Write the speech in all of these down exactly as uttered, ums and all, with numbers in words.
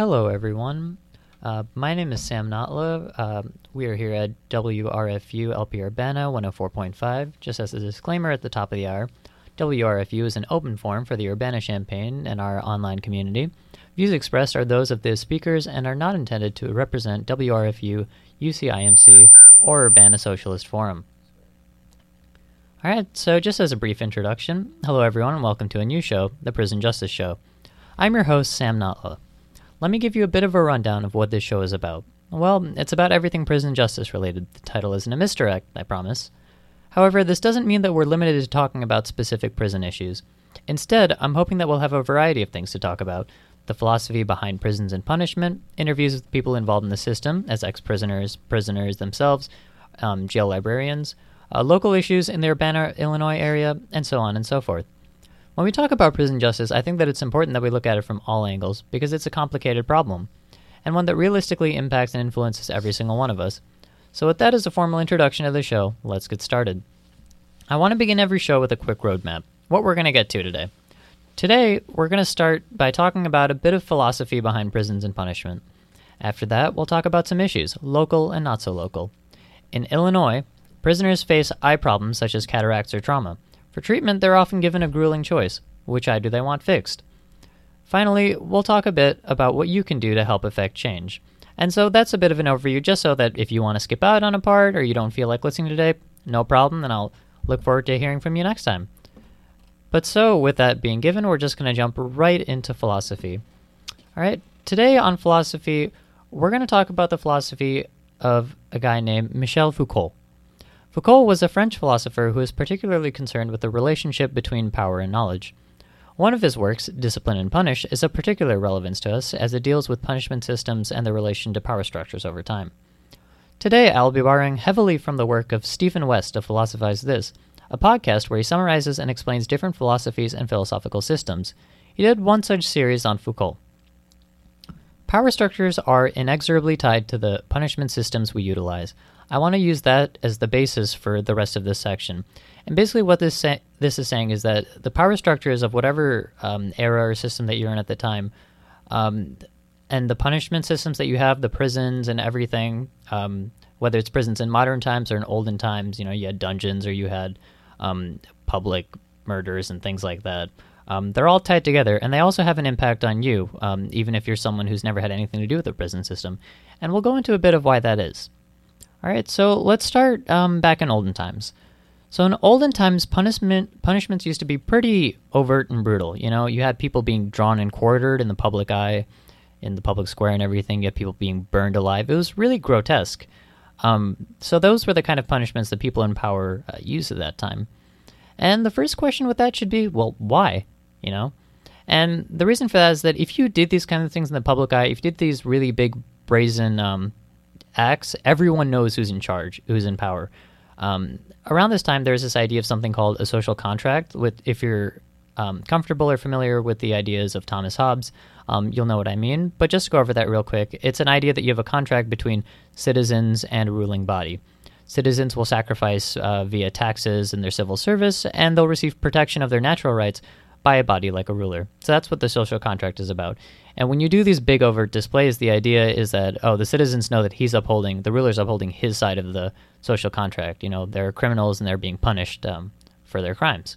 Hello, everyone. Uh, my name is Sam Notla. Uh, we are here at W R F U L P Urbana one oh four point five. Just as a disclaimer at the top of the hour, W R F U is an open forum for the Urbana-Champaign and our online community. Views expressed are those of the speakers and are not intended to represent W R F U, U C I M C, or Urbana Socialist Forum. Alright, so just as a brief introduction, hello everyone and welcome to a new show, The Prison Justice Show. I'm your host, Sam Notla. Let me give you a bit of a rundown of what this show is about. Well, it's about everything prison justice related. The title isn't a misdirect, I promise. However, this doesn't mean that we're limited to talking about specific prison issues. Instead, I'm hoping that we'll have a variety of things to talk about. The philosophy behind prisons and punishment, interviews with people involved in the system, as ex-prisoners, prisoners themselves, um, jail librarians, uh, local issues in the Urbana, Illinois area, and so on and so forth. When we talk about prison justice, I think that it's important that we look at it from all angles, because it's a complicated problem, and one that realistically impacts and influences every single one of us. So with that as a formal introduction to the show, let's get started. I want to begin every show with a quick roadmap, what we're going to get to today. Today, we're going to start by talking about a bit of philosophy behind prisons and punishment. After that, we'll talk about some issues, local and not so local. In Illinois, prisoners face eye problems such as cataracts or trauma. For treatment, they're often given a grueling choice. Which eye do they want fixed? Finally, we'll talk a bit about what you can do to help effect change. And so that's a bit of an overview, just so that if you want to skip out on a part or you don't feel like listening today, no problem, and I'll look forward to hearing from you next time. But so, with that being given, we're just going to jump right into philosophy. All right, today on philosophy, we're going to talk about the philosophy of a guy named Michel Foucault. Foucault was a French philosopher who was particularly concerned with the relationship between power and knowledge. One of his works, Discipline and Punish, is of particular relevance to us as it deals with punishment systems and their relation to power structures over time. Today, I'll be borrowing heavily from the work of Stephen West of Philosophize This, a podcast where he summarizes and explains different philosophies and philosophical systems. He did one such series on Foucault. Power structures are inexorably tied to the punishment systems we utilize. I want to use that as the basis for the rest of this section. And basically what this sa- this is saying is that the power structures of whatever um, era or system that you're in at the time, um, and the punishment systems that you have, the prisons and everything, um, whether it's prisons in modern times or in olden times, you know, you had dungeons or you had um, public murders and things like that. Um, they're all tied together, and they also have an impact on you, um, even if you're someone who's never had anything to do with the prison system. And we'll go into a bit of why that is. All right, so let's start um, back in olden times. So in olden times, punishment punishments used to be pretty overt and brutal. You know, you had people being drawn and quartered in the public eye, in the public square and everything. You had people being burned alive. It was really grotesque. Um, so those were the kind of punishments that people in power uh, used at that time. And the first question with that should be, well, why? You know? And the reason for that is that if you did these kind of things in the public eye, if you did these really big, brazen um, acts, everyone knows who's in charge, who's in power. Um, around this time, there's this idea of something called a social contract. With if you're um, comfortable or familiar with the ideas of Thomas Hobbes, um, you'll know what I mean. But just to go over that real quick, it's an idea that you have a contract between citizens and a ruling body. Citizens will sacrifice uh, via taxes in their civil service, and they'll receive protection of their natural rights by a body like a ruler. So that's what the social contract is about. And when you do these big overt displays, the idea is that, oh, the citizens know that he's upholding, the ruler's upholding his side of the social contract. You know, they're criminals and they're being punished um, for their crimes.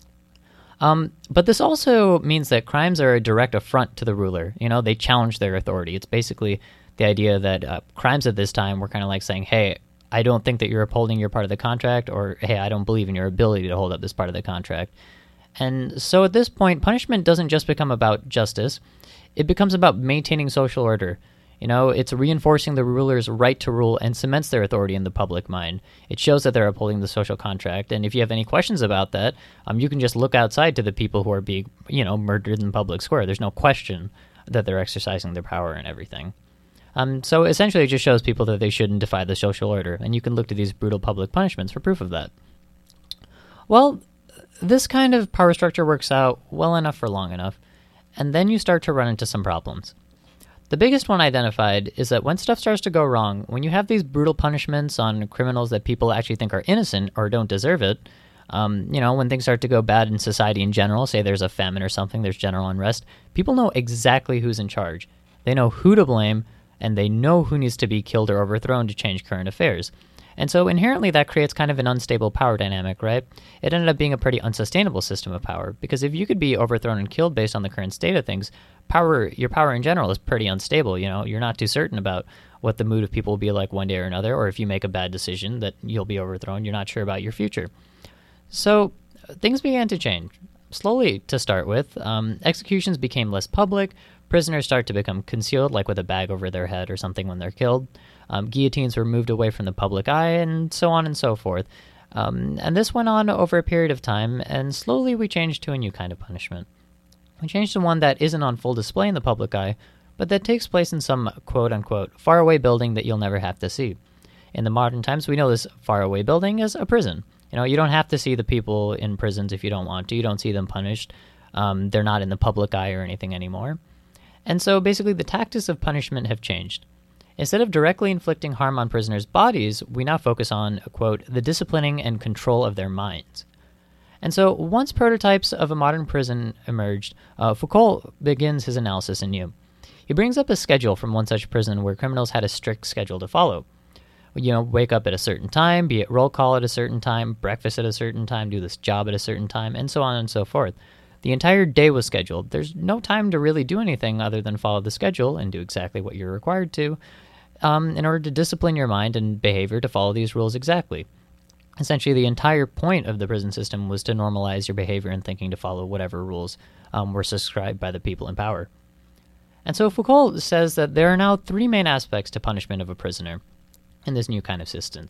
Um, but this also means that crimes are a direct affront to the ruler. You know, they challenge their authority. It's basically the idea that uh, crimes at this time were kind of like saying, hey, I don't think that you're upholding your part of the contract, or hey, I don't believe in your ability to hold up this part of the contract. And so at this point, punishment doesn't just become about justice. It becomes about maintaining social order. You know, it's reinforcing the ruler's right to rule and cements their authority in the public mind. It shows that they're upholding the social contract. And if you have any questions about that, um, you can just look outside to the people who are being, you know, murdered in the public square. There's no question that they're exercising their power and everything. Um, so essentially it just shows people that they shouldn't defy the social order. And you can look to these brutal public punishments for proof of that. Well, this kind of power structure works out well enough for long enough, and then you start to run into some problems. The biggest one identified is that when stuff starts to go wrong, when you have these brutal punishments on criminals that people actually think are innocent or don't deserve it, um, you know, when things start to go bad in society in general, say there's a famine or something, there's general unrest, people know exactly who's in charge. They know who to blame, and they know who needs to be killed or overthrown to change current affairs. And so inherently that creates kind of an unstable power dynamic, right? It ended up being a pretty unsustainable system of power, because if you could be overthrown and killed based on the current state of things, power, your power in general is pretty unstable. You know, you're not too certain about what the mood of people will be like one day or another, or if you make a bad decision that you'll be overthrown, you're not sure about your future. So things began to change. Slowly, to start with, um, executions became less public, prisoners start to become concealed, like with a bag over their head or something when they're killed. Um, guillotines were moved away from the public eye, and so on and so forth. Um, and this went on over a period of time, and slowly we changed to a new kind of punishment. We changed to one that isn't on full display in the public eye, but that takes place in some quote-unquote faraway building that you'll never have to see. In the modern times, we know this faraway building is a prison. You know, you don't have to see the people in prisons if you don't want to. You don't see them punished. Um, they're not in the public eye or anything anymore. And so basically the tactics of punishment have changed. Instead of directly inflicting harm on prisoners' bodies, we now focus on, quote, the disciplining and control of their minds. And so once prototypes of a modern prison emerged, uh, Foucault begins his analysis anew. He brings up a schedule from one such prison where criminals had a strict schedule to follow. You know, wake up at a certain time, be at roll call at a certain time, breakfast at a certain time, do this job at a certain time, and so on and so forth. The entire day was scheduled. There's no time to really do anything other than follow the schedule and do exactly what you're required to um, in order to discipline your mind and behavior to follow these rules exactly. Essentially, the entire point of the prison system was to normalize your behavior and thinking to follow whatever rules um, were prescribed by the people in power. And so Foucault says that there are now three main aspects to punishment of a prisoner in this new kind of system.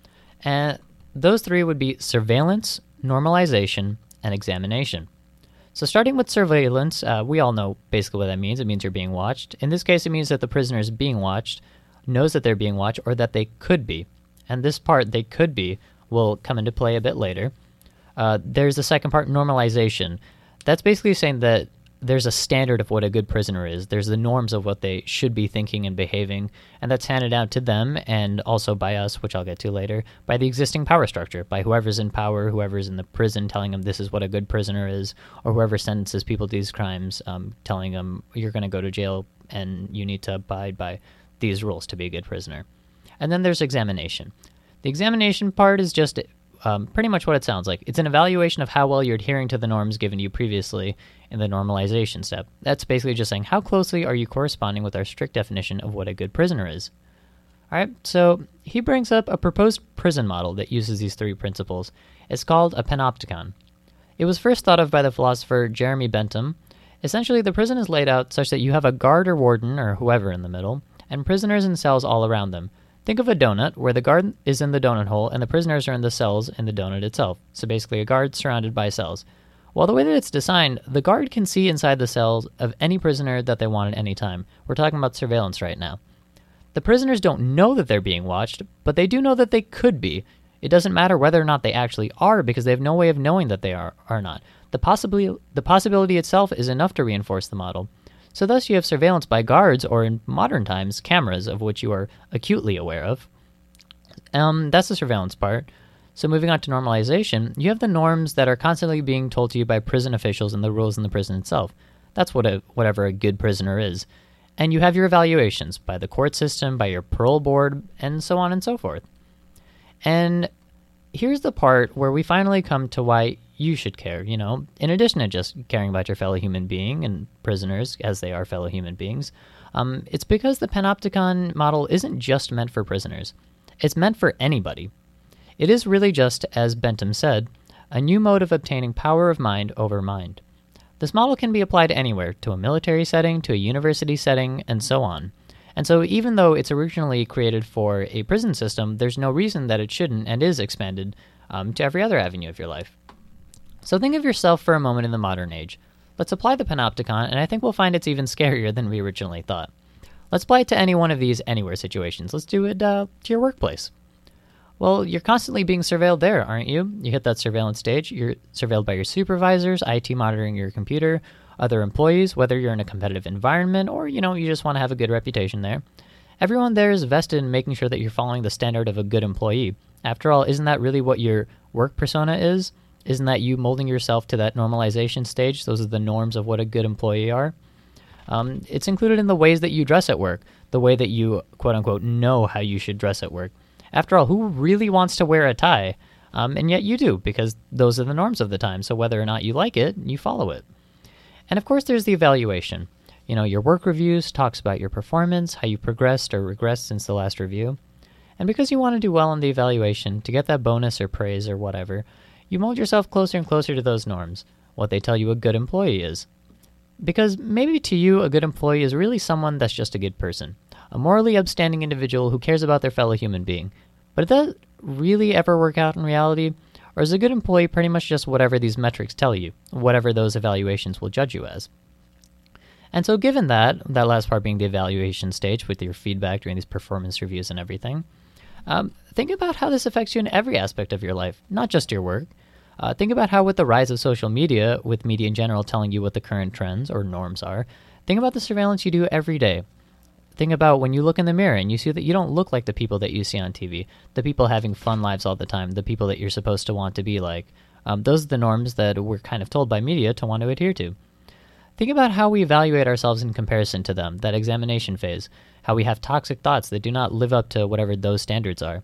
And those three would be surveillance, normalization, and examination. So starting with surveillance, uh, we all know basically what that means. It means you're being watched. In this case, it means that the prisoner is being watched, knows that they're being watched, or that they could be. And this part, they could be, will come into play a bit later. Uh, there's the second part, normalization. That's basically saying that there's a standard of what a good prisoner is. There's the norms of what they should be thinking and behaving, and that's handed out to them and also by us, which I'll get to later, by the existing power structure, by whoever's in power, whoever's in the prison telling them this is what a good prisoner is, or whoever sentences people to these crimes, um, telling them you're going to go to jail and you need to abide by these rules to be a good prisoner. And then there's examination. The examination part is just um, pretty much what it sounds like. It's an evaluation of how well you're adhering to the norms given to you previously in the normalization step. That's basically just saying how closely are you corresponding with our strict definition of what a good prisoner is. All right, so he brings up a proposed prison model that uses these three principles. It's called a panopticon. It was first thought of by the philosopher Jeremy Bentham. Essentially, the prison is laid out such that you have a guard or warden or whoever in the middle, and prisoners in cells all around them. Think of a donut where the guard is in the donut hole and the prisoners are in the cells in the donut itself. So basically a guard surrounded by cells. Well, the way that it's designed, the guard can see inside the cells of any prisoner that they want at any time. We're talking about surveillance right now. The prisoners don't know that they're being watched, but they do know that they could be. It doesn't matter whether or not they actually are because they have no way of knowing that they are or not. The possibility, the possibility itself is enough to reinforce the model. So thus you have surveillance by guards, or in modern times, cameras, of which you are acutely aware of. Um, that's the surveillance part. So moving on to normalization, you have the norms that are constantly being told to you by prison officials and the rules in the prison itself. That's what a, whatever a good prisoner is. And you have your evaluations by the court system, by your parole board, and so on and so forth. And here's the part where we finally come to why you should care, you know, in addition to just caring about your fellow human being and prisoners as they are fellow human beings. Um, it's because the panopticon model isn't just meant for prisoners. It's meant for anybody. It is really just, as Bentham said, a new mode of obtaining power of mind over mind. This model can be applied anywhere, to a military setting, to a university setting, and so on. And so even though it's originally created for a prison system, there's no reason that it shouldn't and is expanded um, to every other avenue of your life. So think of yourself for a moment in the modern age. Let's apply the panopticon, and I think we'll find it's even scarier than we originally thought. Let's apply it to any one of these anywhere situations. Let's do it uh, to your workplace. Well, you're constantly being surveilled there, aren't you? You hit that surveillance stage. You're surveilled by your supervisors, I T monitoring your computer, other employees, whether you're in a competitive environment or, you know, you just want to have a good reputation there. Everyone there is vested in making sure that you're following the standard of a good employee. After all, isn't that really what your work persona is? Isn't that you molding yourself to that normalization stage? Those are the norms of what a good employee are. Um, it's included in the ways that you dress at work, the way that you, quote-unquote, know how you should dress at work. After all, who really wants to wear a tie? Um, and yet you do, because those are the norms of the time, so whether or not you like it, you follow it. And of course, there's the evaluation. You know, your work reviews talks about your performance, how you progressed or regressed since the last review. And because you want to do well on the evaluation, to get that bonus or praise or whatever, you mold yourself closer and closer to those norms, what they tell you a good employee is. Because maybe to you, a good employee is really someone that's just a good person, a morally upstanding individual who cares about their fellow human being. But does that really ever work out in reality? Or is a good employee pretty much just whatever these metrics tell you, whatever those evaluations will judge you as? And so given that, that last part being the evaluation stage with your feedback during these performance reviews and everything, um, think about how this affects you in every aspect of your life, not just your work. Uh, think about how with the rise of social media, with media in general telling you what the current trends or norms are, think about the surveillance you do every day. Think about when you look in the mirror and you see that you don't look like the people that you see on T V, the people having fun lives all the time, the people that you're supposed to want to be like. Um, those are the norms that we're kind of told by media to want to adhere to. Think about how we evaluate ourselves in comparison to them, that examination phase, how we have toxic thoughts that do not live up to whatever those standards are.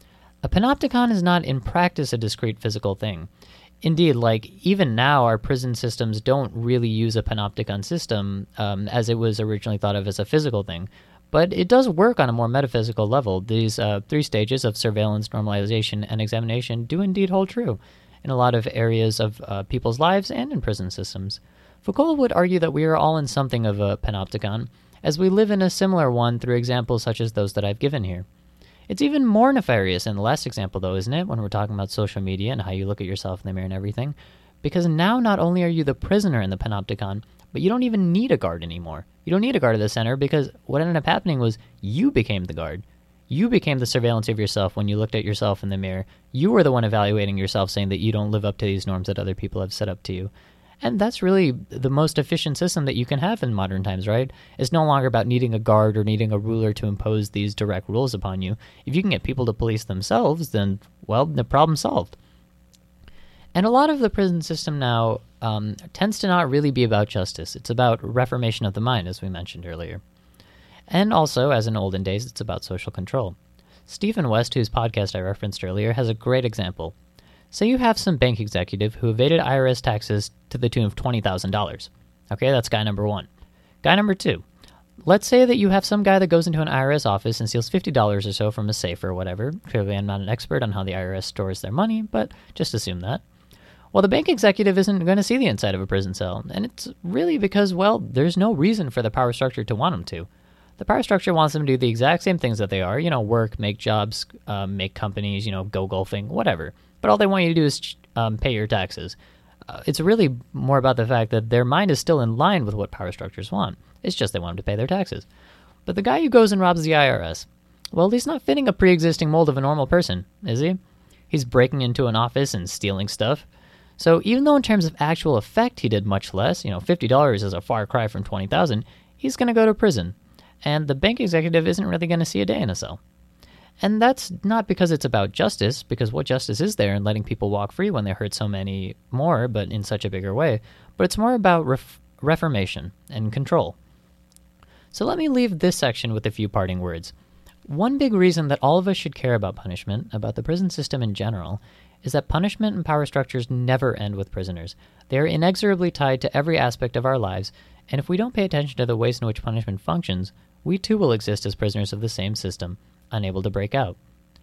A panopticon is not in practice a discrete physical thing. Indeed, like, even now, our prison systems don't really use a panopticon system um, as it was originally thought of as a physical thing. But it does work on a more metaphysical level. These uh, three stages of surveillance, normalization, and examination do indeed hold true in a lot of areas of uh, people's lives and in prison systems. Foucault would argue that we are all in something of a panopticon, as we live in a similar one through examples such as those that I've given here. It's even more nefarious in the last example, though, isn't it, when we're talking about social media and how you look at yourself in the mirror and everything? Because now not only are you the prisoner in the panopticon, but you don't even need a guard anymore. You don't need a guard at the center because what ended up happening was you became the guard. You became the surveillance of yourself when you looked at yourself in the mirror. You were the one evaluating yourself, saying that you don't live up to these norms that other people have set up to you. And that's really the most efficient system that you can have in modern times, right? It's no longer about needing a guard or needing a ruler to impose these direct rules upon you. If you can get people to police themselves, then, well, the problem's solved. And a lot of the prison system now um, tends to not really be about justice. It's about reformation of the mind, as we mentioned earlier. And also, as in olden days, it's about social control. Stephen West, whose podcast I referenced earlier, has a great example. Say you have some bank executive who evaded I R S taxes to the tune of twenty thousand dollars. Okay, that's guy number one. Guy number two. Let's say that you have some guy that goes into an I R S office and steals fifty dollars or so from a safe or whatever. Clearly, I'm not an expert on how the I R S stores their money, but just assume that. Well, the bank executive isn't going to see the inside of a prison cell, and it's really because, well, there's no reason for the power structure to want him to. The power structure wants them to do the exact same things that they are, you know, work, make jobs, uh, make companies, you know, go golfing, whatever. But all they want you to do is um, pay your taxes. Uh, it's really more about the fact that their mind is still in line with what power structures want. It's just they want them to pay their taxes. But the guy who goes and robs the I R S, well, he's not fitting a pre-existing mold of a normal person, is he? He's breaking into an office and stealing stuff. So even though in terms of actual effect he did much less, you know, fifty dollars is a far cry from twenty thousand dollars, he's going to go to prison. And the bank executive isn't really going to see a day in a cell. And that's not because it's about justice, because what justice is there in letting people walk free when they hurt so many more, but in such a bigger way, but it's more about ref- reformation and control. So let me leave this section with a few parting words. One big reason that all of us should care about punishment, about the prison system in general, is that punishment and power structures never end with prisoners. They are inexorably tied to every aspect of our lives, and if we don't pay attention to the ways in which punishment functions, we too will exist as prisoners of the same system, unable to break out.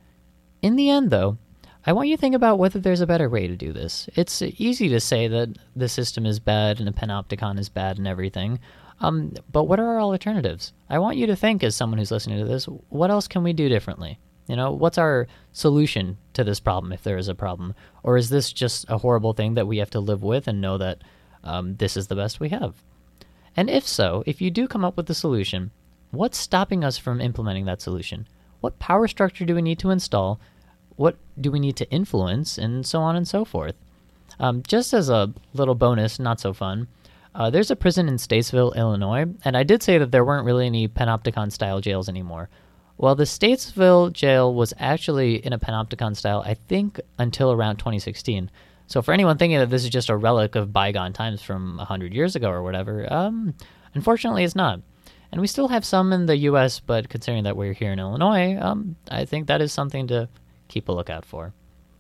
In the end, though, I want you to think about whether there's a better way to do this. It's easy to say that the system is bad and the panopticon is bad and everything, um, but what are our alternatives? I want you to think, as someone who's listening to this, what else can we do differently? You know, what's our solution to this problem, if there is a problem? Or is this just a horrible thing that we have to live with and know that um, this is the best we have? And if so, if you do come up with a solution, what's stopping us from implementing that solution? What power structure do we need to install? What do we need to influence? And so on and so forth. Um, just as a little bonus, not so fun, uh, there's a prison in Statesville, Illinois, and I did say that there weren't really any panopticon-style jails anymore. Well, the Statesville jail was actually in a panopticon style, I think, until around twenty sixteen. So for anyone thinking that this is just a relic of bygone times from one hundred years ago or whatever, um, Unfortunately, it's not. And we still have some in the U S, but considering that we're here in Illinois, um, I think that is something to keep a lookout for.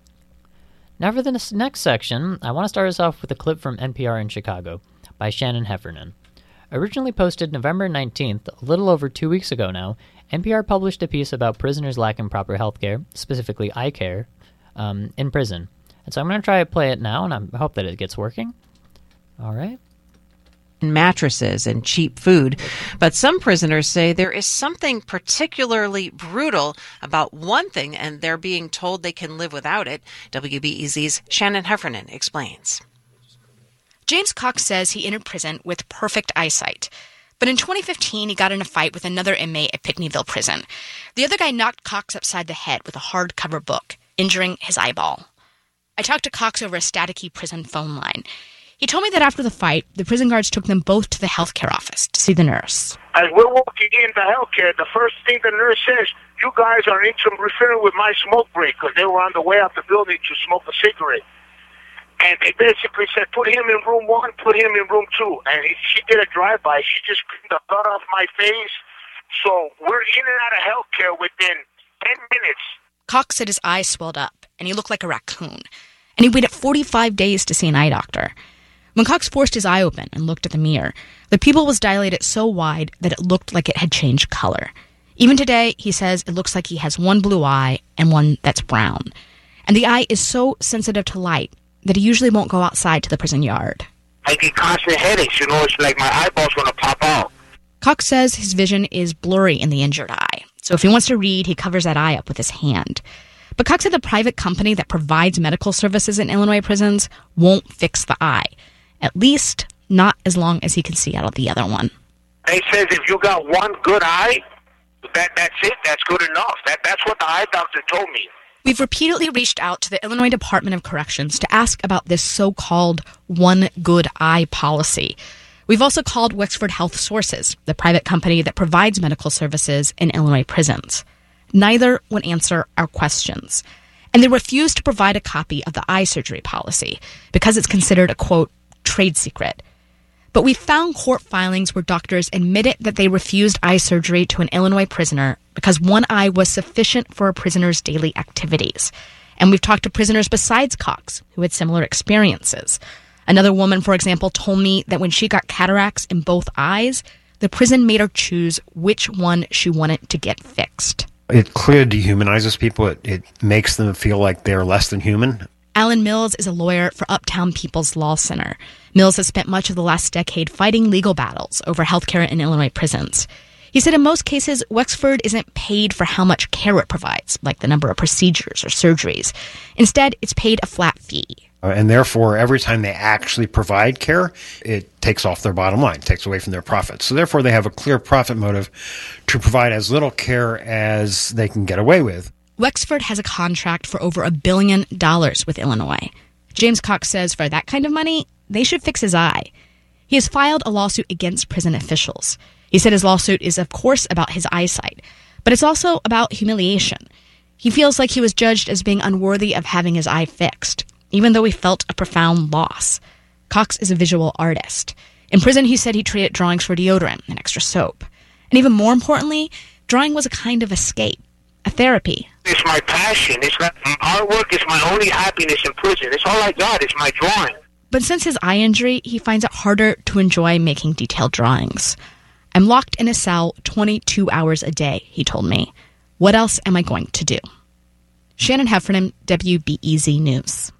Now for the next section, I want to start us off with a clip from N P R in Chicago by Shannon Heffernan. Originally posted November nineteenth, a little over two weeks ago now, N P R published a piece about prisoners lacking proper health care, specifically eye care, um, in prison. And so I'm going to try to play it now, and I hope that it gets working. All right. Mattresses and cheap food. But some prisoners say there is something particularly brutal about one thing, and they're being told they can live without it. W B E Z's Shannon Heffernan explains. James Cox says he entered prison with perfect eyesight. But in twenty fifteen, he got in a fight with another inmate at Pinckneyville Prison. The other guy knocked Cox upside the head with a hardcover book, injuring his eyeball. I talked to Cox over a staticky prison phone line. He told me that after the fight, the prison guards took them both to the healthcare office to see the nurse. As we're walking in the healthcare, the first thing the nurse says, you guys are interfering with my smoke break, because they were on the way out the building to smoke a cigarette. And they basically said, put him in room one, put him in room two. And he, she did a drive-by. She just cleaned the blood off my face. So we're in and out of healthcare within ten minutes. Cox said his eyes swelled up, and he looked like a raccoon. And he waited forty-five days to see an eye doctor. When Cox forced his eye open and looked at the mirror, the pupil was dilated so wide that it looked like it had changed color. Even today, he says it looks like he has one blue eye and one that's brown. And the eye is so sensitive to light that he usually won't go outside to the prison yard. I get constant headaches, you know, it's like my eyeball's going to pop out. Cox says his vision is blurry in the injured eye, so if he wants to read, he covers that eye up with his hand. But Cox said the private company that provides medical services in Illinois prisons won't fix the eye. At least, not as long as he can see out of the other one. They says if you got one good eye, that that's it, that's good enough. That That's what the eye doctor told me. We've repeatedly reached out to the Illinois Department of Corrections to ask about this so-called one good eye policy. We've also called Wexford Health Sources, the private company that provides medical services in Illinois prisons. Neither would answer our questions. And they refused to provide a copy of the eye surgery policy because it's considered a, quote, trade secret. But we found court filings where doctors admitted that they refused eye surgery to an Illinois prisoner because one eye was sufficient for a prisoner's daily activities. And we've talked to prisoners besides Cox who had similar experiences. Another woman, for example, told me that when she got cataracts in both eyes, the prison made her choose which one she wanted to get fixed. It clearly dehumanizes people. It, it makes them feel like they're less than human. Alan Mills is a lawyer for Uptown People's Law Center. Mills has spent much of the last decade fighting legal battles over healthcare in Illinois prisons. He said in most cases, Wexford isn't paid for how much care it provides, like the number of procedures or surgeries. Instead, it's paid a flat fee. Uh, and therefore, every time they actually provide care, it takes off their bottom line, takes away from their profits. So therefore, they have a clear profit motive to provide as little care as they can get away with. Wexford has a contract for over a billion dollars with Illinois. James Cox says for that kind of money, they should fix his eye. He has filed a lawsuit against prison officials. He said his lawsuit is, of course, about his eyesight, but it's also about humiliation. He feels like he was judged as being unworthy of having his eye fixed, even though he felt a profound loss. Cox is a visual artist. In prison, he said he traded drawings for deodorant and extra soap. And even more importantly, drawing was a kind of escape. A therapy. It's my passion. It's like artwork is my only happiness in prison. It's all I got. It's my drawing. But since his eye injury, he finds it harder to enjoy making detailed drawings. I'm locked in a cell twenty-two hours a day, he told me. What else am I going to do? Shannon Heffernan, W B E Z News.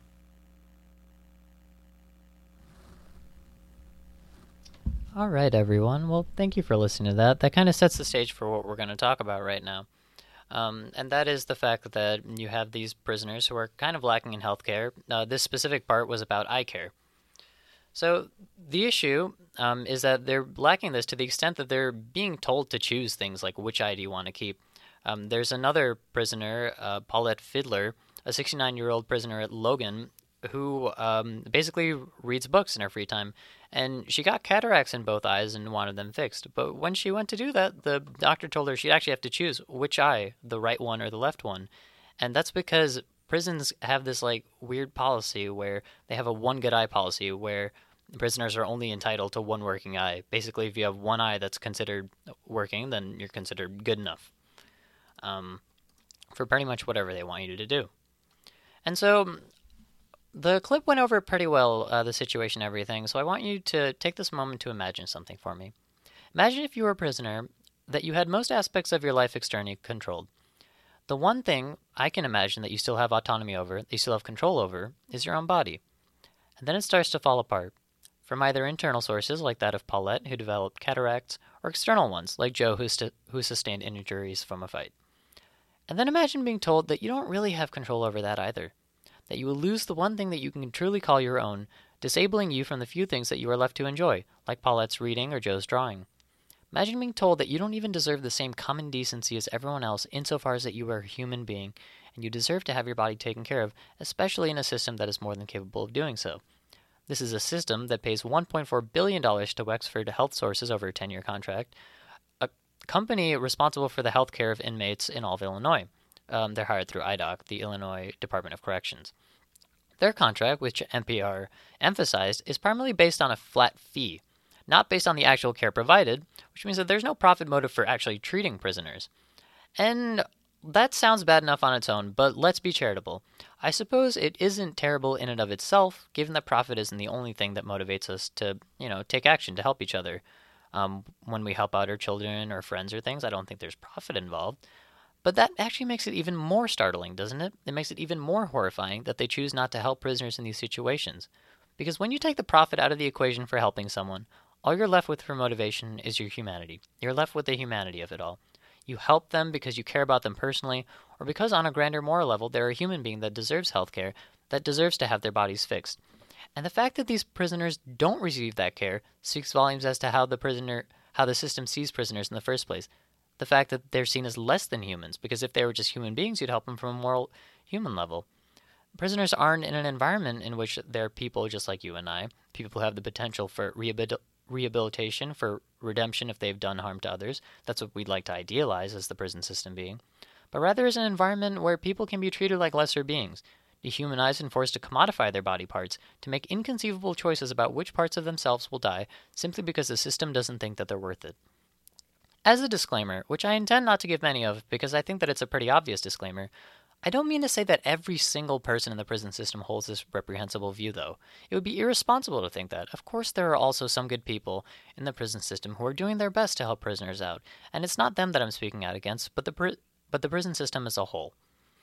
All right, everyone. Well, thank you for listening to that. That kind of sets the stage for what we're going to talk about right now. Um, and that is the fact that you have these prisoners who are kind of lacking in health care. Uh, this specific part was about eye care. So the issue um, is that they're lacking this to the extent that they're being told to choose things like which eye do you want to keep. Um, there's another prisoner, uh, Paulette Fiddler, a sixty-nine-year-old prisoner at Logan, who um, basically reads books in her free time. And she got cataracts in both eyes and wanted them fixed. But when she went to do that, the doctor told her she'd actually have to choose which eye, the right one or the left one. And that's because prisons have this like weird policy where they have a one good eye policy where prisoners are only entitled to one working eye. Basically, if you have one eye that's considered working, then you're considered good enough um, for pretty much whatever they want you to do. And so the clip went over pretty well, uh, the situation and everything, so I want you to take this moment to imagine something for me. Imagine if you were a prisoner, that you had most aspects of your life externally controlled. The one thing I can imagine that you still have autonomy over, that you still have control over, is your own body. And then it starts to fall apart, from either internal sources like that of Paulette, who developed cataracts, or external ones like Joe, who, st- who sustained injuries from a fight. And then imagine being told that you don't really have control over that either, that you will lose the one thing that you can truly call your own, disabling you from the few things that you are left to enjoy, like Paulette's reading or Joe's drawing. Imagine being told that you don't even deserve the same common decency as everyone else insofar as that you are a human being, and you deserve to have your body taken care of, especially in a system that is more than capable of doing so. This is a system that pays one point four billion dollars to Wexford Health Sources over a ten-year contract, a company responsible for the health care of inmates in all of Illinois. Um, they're hired through I D O C, the Illinois Department of Corrections. Their contract, which N P R emphasized, is primarily based on a flat fee, not based on the actual care provided, which means that there's no profit motive for actually treating prisoners. And that sounds bad enough on its own, but let's be charitable. I suppose it isn't terrible in and of itself, given that profit isn't the only thing that motivates us to, you know, take action to help each other. Um, when we help out our children or friends or things, I don't think there's profit involved. But that actually makes it even more startling, doesn't it? It makes it even more horrifying that they choose not to help prisoners in these situations. Because when you take the profit out of the equation for helping someone, all you're left with for motivation is your humanity. You're left with the humanity of it all. You help them because you care about them personally, or because on a grander moral level they're a human being that deserves health care, that deserves to have their bodies fixed. And the fact that these prisoners don't receive that care speaks volumes as to how the prisoner, how the system sees prisoners in the first place. The fact that they're seen as less than humans, because if they were just human beings, you'd help them from a moral human level. Prisoners aren't in an environment in which they're people just like you and I, people who have the potential for rehabil- rehabilitation, for redemption if they've done harm to others. That's what we'd like to idealize as the prison system being. But rather is an environment where people can be treated like lesser beings, dehumanized and forced to commodify their body parts, to make inconceivable choices about which parts of themselves will die, simply because the system doesn't think that they're worth it. As a disclaimer, which I intend not to give many of because I think that it's a pretty obvious disclaimer, I don't mean to say that every single person in the prison system holds this reprehensible view, though. It would be irresponsible to think that. Of course, there are also some good people in the prison system who are doing their best to help prisoners out, and it's not them that I'm speaking out against, but the pri- but the prison system as a whole.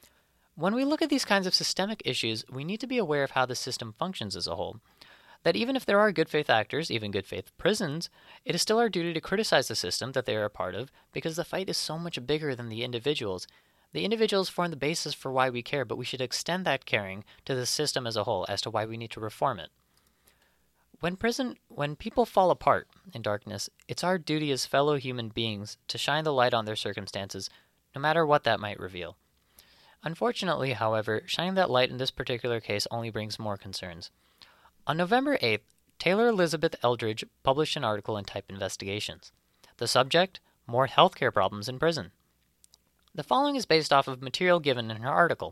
When we look at these kinds of systemic issues, we need to be aware of how the system functions as a whole. That even if there are good faith actors, even good faith prisons, it is still our duty to criticize the system that they are a part of, because the fight is so much bigger than the individuals. The individuals form the basis for why we care, but we should extend that caring to the system as a whole as to why we need to reform it. When prison, when people fall apart in darkness, it's our duty as fellow human beings to shine the light on their circumstances, no matter what that might reveal. Unfortunately, however, shining that light in this particular case only brings more concerns. On November eighth, Taylor Elizabeth Eldridge published an article in Type Investigations. The subject, More Healthcare Problems in Prison. The following is based off of material given in her article.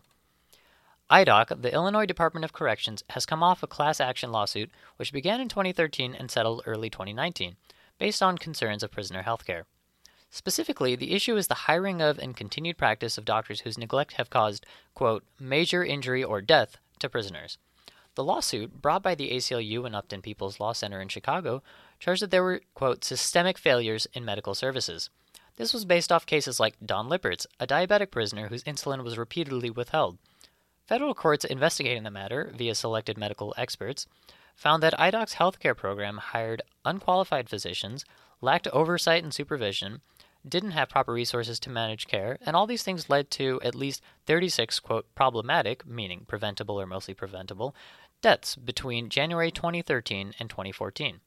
I D O C, the Illinois Department of Corrections, has come off a class action lawsuit which began in twenty thirteen and settled early twenty nineteen, based on concerns of prisoner health care. Specifically, the issue is the hiring of and continued practice of doctors whose neglect have caused, quote, major injury or death to prisoners. The lawsuit, brought by the A C L U and Upton People's Law Center in Chicago, charged that there were, quote, systemic failures in medical services. This was based off cases like Don Lippert's, a diabetic prisoner whose insulin was repeatedly withheld. Federal courts investigating the matter, via selected medical experts, found that I D O C's healthcare program hired unqualified physicians, lacked oversight and supervision, didn't have proper resources to manage care, and all these things led to at least thirty-six, quote, problematic, meaning preventable or mostly preventable, deaths between January twenty thirteen and twenty fourteen.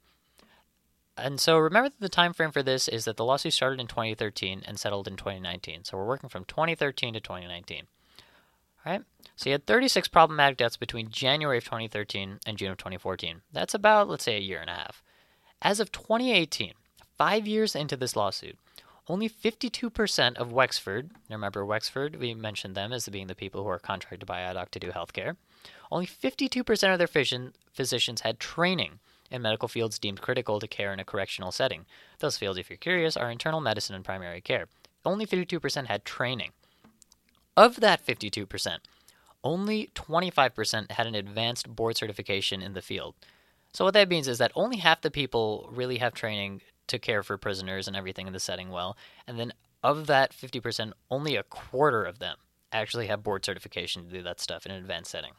And so remember that the time frame for this is that the lawsuit started in twenty thirteen and settled in twenty nineteen. So we're working from twenty thirteen to twenty nineteen. All right? So you had thirty-six problematic deaths between January of twenty thirteen and June of twenty fourteen. That's about, let's say, a year and a half. As of twenty eighteen, five years into this lawsuit, only fifty-two percent of Wexford, remember Wexford, we mentioned them as being the people who are contracted by I D O C to do healthcare, only fifty-two percent of their physicians had training in medical fields deemed critical to care in a correctional setting. Those fields, if you're curious, are internal medicine and primary care. Only fifty-two percent had training. Of that fifty-two percent, only twenty-five percent had an advanced board certification in the field. So what that means is that only half the people really have training to care for prisoners and everything in the setting well, and then of that fifty percent, only a quarter of them actually have board certification to do that stuff in an advanced setting.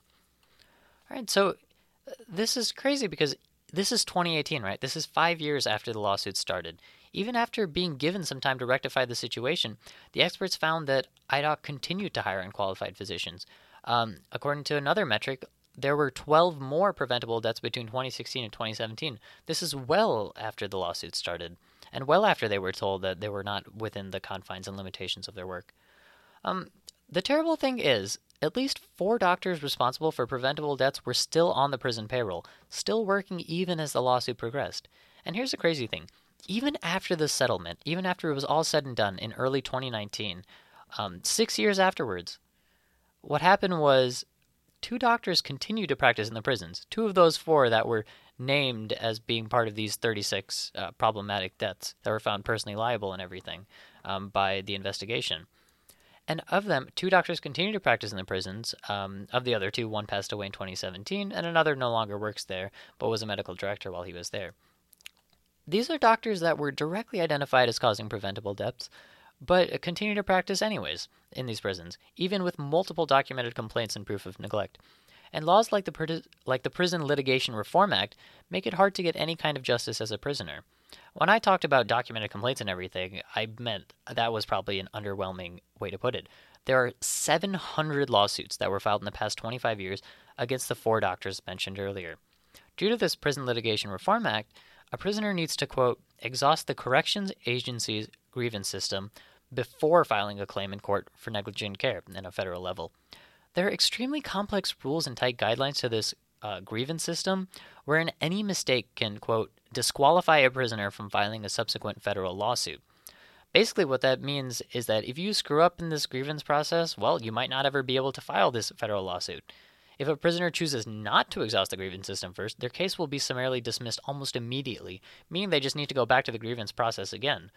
All right, so this is crazy because this is twenty eighteen, right? This is five years after the lawsuit started. Even after being given some time to rectify the situation, the experts found that I D O C continued to hire unqualified physicians. Um, according to another metric, there were twelve more preventable deaths between twenty sixteen and twenty seventeen. This is well after the lawsuit started, and well after they were told that they were not within the confines and limitations of their work. Um, the terrible thing is, at least four doctors responsible for preventable deaths were still on the prison payroll, still working even as the lawsuit progressed. And here's the crazy thing. Even after the settlement, even after it was all said and done in early twenty nineteen, um, six years afterwards, what happened was two doctors continued to practice in the prisons. Two of those four that were named as being part of these thirty-six uh, problematic deaths that were found personally liable and everything um, by the investigation. And of them, two doctors continue to practice in the prisons. Um, of the other two, one passed away in twenty seventeen, and another no longer works there, but was a medical director while he was there. These are doctors that were directly identified as causing preventable deaths, but continue to practice anyways in these prisons, even with multiple documented complaints and proof of neglect. And laws like the, like the Prison Litigation Reform Act make it hard to get any kind of justice as a prisoner. When I talked about documented complaints and everything, I meant that was probably an underwhelming way to put it. There are seven hundred lawsuits that were filed in the past twenty-five years against the four doctors mentioned earlier. Due to this Prison Litigation Reform Act, a prisoner needs to, quote, exhaust the corrections agency's grievance system before filing a claim in court for negligent care at a federal level. There are extremely complex rules and tight guidelines to this uh, grievance system, wherein any mistake can, quote, disqualify a prisoner from filing a subsequent federal lawsuit. Basically, what that means is that if you screw up in this grievance process, well, you might not ever be able to file this federal lawsuit. If a prisoner chooses not to exhaust the grievance system first, their case will be summarily dismissed almost immediately, meaning they just need to go back to the grievance process again.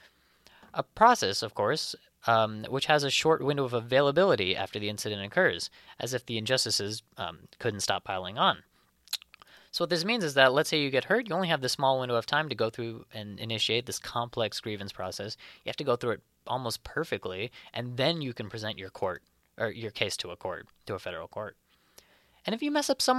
A process, of course, um, which has a short window of availability after the incident occurs, as if the injustices um, couldn't stop piling on. So what this means is that, let's say you get hurt, you only have this small window of time to go through and initiate this complex grievance process. You have to go through it almost perfectly, and then you can present your court, or your case to a court, to a federal court. And if you mess up some